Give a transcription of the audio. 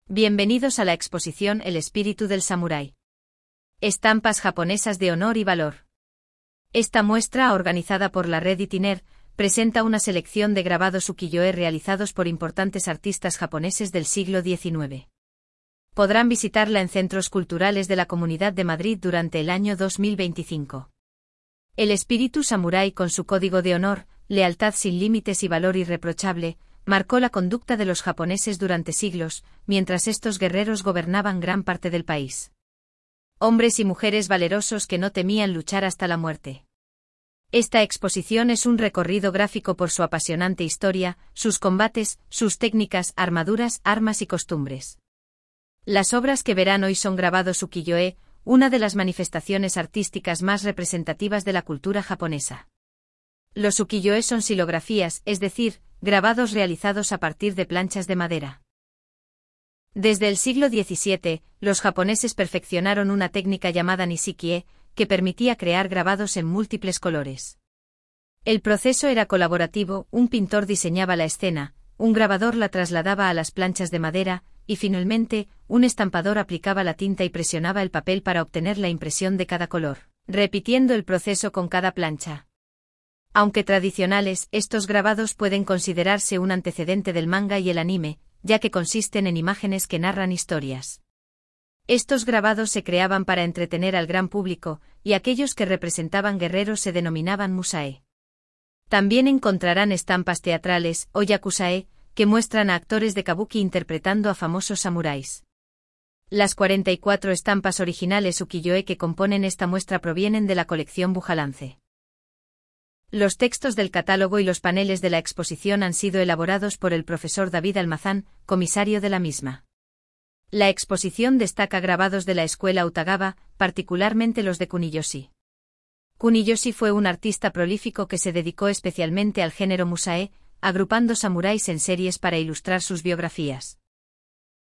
Bienvenidos a la exposición El espíritu del samurái. Estampas japonesas de honor y valor. Esta muestra, organizada por la red Itiner, presenta una selección de grabados ukiyo-e realizados por importantes artistas japoneses del siglo XIX. Podrán visitarla en centros culturales de la Comunidad de Madrid durante el año 2025. El espíritu samurái, con su código de honor, lealtad sin límites y valor irreprochable, marcó la conducta de los japoneses durante siglos, mientras estos guerreros gobernaban gran parte del país. Hombres y mujeres valerosos que no temían luchar hasta la muerte. Esta exposición es un recorrido gráfico por su apasionante historia, sus combates, sus técnicas, armaduras, armas y costumbres. Las obras que verán hoy son grabados ukiyo-e, una de las manifestaciones artísticas más representativas de la cultura japonesa. Los ukiyo-e son xilografías, es decir, grabados realizados a partir de planchas de madera. Desde el siglo XVII, los japoneses perfeccionaron una técnica llamada nishiki-e, que permitía crear grabados en múltiples colores. El proceso era colaborativo, un pintor diseñaba la escena, un grabador la trasladaba a las planchas de madera, y finalmente, un estampador aplicaba la tinta y presionaba el papel para obtener la impresión de cada color, repitiendo el proceso con cada plancha. Aunque tradicionales, estos grabados pueden considerarse un antecedente del manga y el anime, ya que consisten en imágenes que narran historias. Estos grabados se creaban para entretener al gran público, y aquellos que representaban guerreros se denominaban musae. También encontrarán estampas teatrales, o yakuza-e, que muestran a actores de kabuki interpretando a famosos samuráis. Las 44 estampas originales ukiyo-e que componen esta muestra provienen de la colección Bujalance. Los textos del catálogo y los paneles de la exposición han sido elaborados por el profesor David Almazán, comisario de la misma. La exposición destaca grabados de la escuela Utagawa, particularmente los de Kuniyoshi. Kuniyoshi fue un artista prolífico que se dedicó especialmente al género musae, agrupando samuráis en series para ilustrar sus biografías.